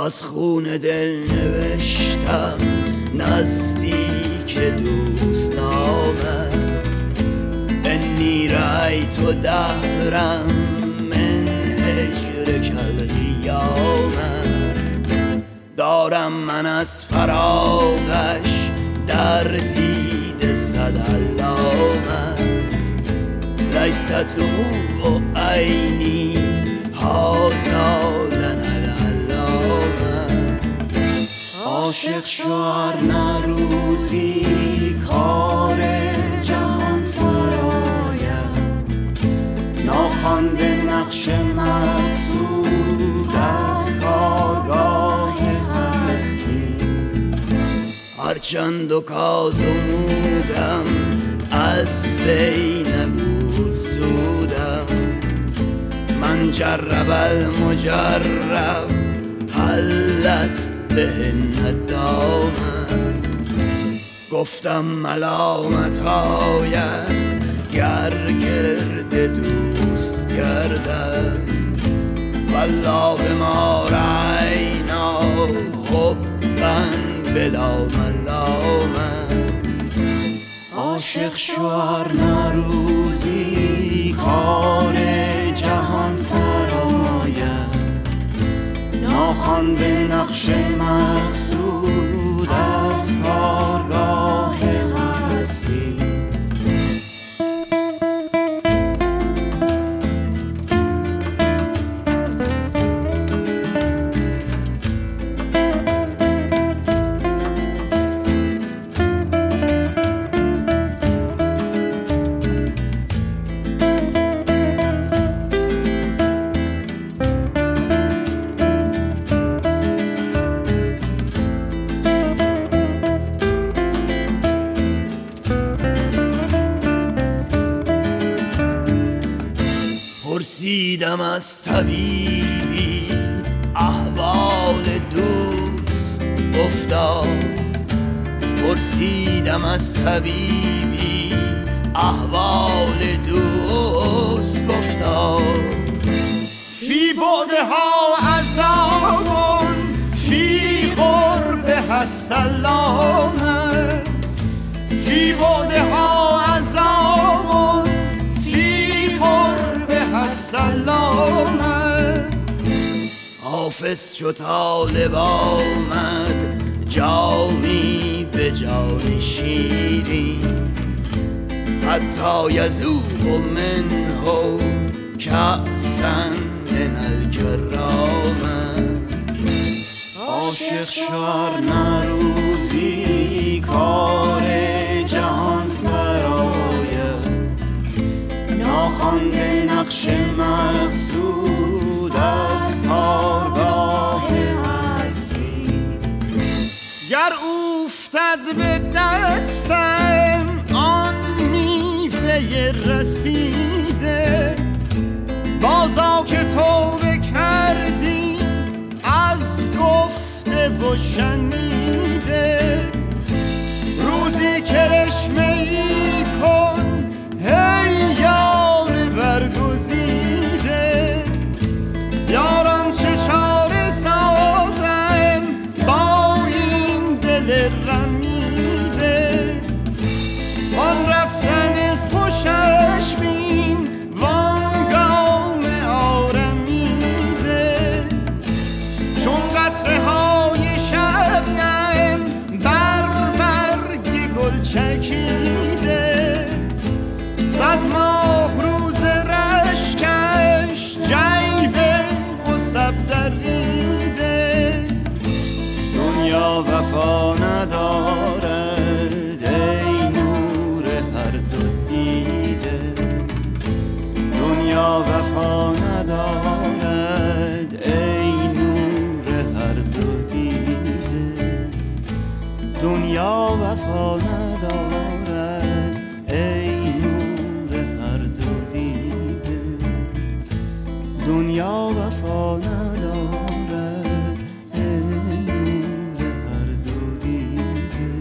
از خون دل نوشتم نزدیک دوست نامه، انی رأیت دهرا من هجرک القیامه. دارم من از فراقش در دید صد علامه، لیست دموع عینی هذا لنا العلامه. عاشق شو نه روزی کار جهان سرایم، ناخوانده نقش مقصود از کارگاه هستی. هرچند و کازمودم از وی نبود سودم، من جرب المجرب حلت به ندامه. گفتم ملامت آید گر گرد دوست گردم، والله ما رأینا حبا بلا ملامه. عاشق شوار نه روزی کار جهان سرایم، ناخوانده نقش مقصود از کارگاه هستی. پرسیدم از طبیبی احوال دوست گفتا، پرسیدم از طبیبی احوال دوست گفتا. فی بعدها عذاب فی قربها السلامه، فی بعدها عذاب سلامه. حافظ چو طالب آمد جامی به جان شیرین، حتی یذوق منه کأسا من الکرامه. عاشق شوار نه روزی کار جهان سرایم، ناخوانده نقش مقصود از کارگاه هستی. گر افتد به دستم آن میوه رسیده، بازا که توبه کردی از گفته و شنیده. روزی کرشمه ای کن هی یار برگزیده، یاران چه چاره سازم با این دل رمیده. وان رفتن خوشش بین وان گام آرمیده، چون قطره های شبنم بر برگ گل چکیده. صد ماه روز رشکش جیب قصب دریده، دنیا وفا ندارد ای نور هر دو دیده. دنیا وفا ندارد ای نور هر دو دیده. دنیا وفا ندارد ای نور هر دو دیده. دنیا وفا ندارد ای نور هر دو دیده.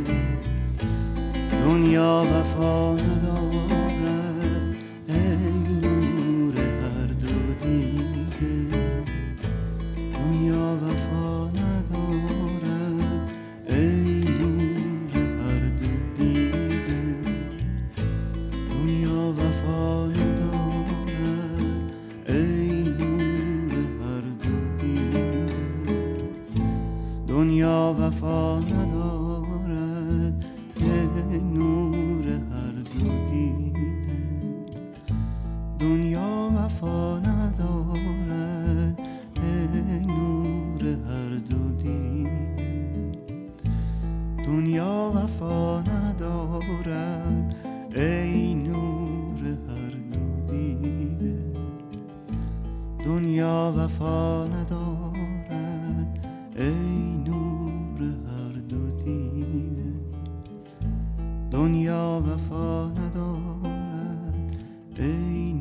دنیا وفا ندارد ای نور هر دو دیده. دنیا وفا ندارد. ای نور هر دو دیده. دنیا وفا ندارد ای نور هر دو دیده. دنیا وفا ندارد ای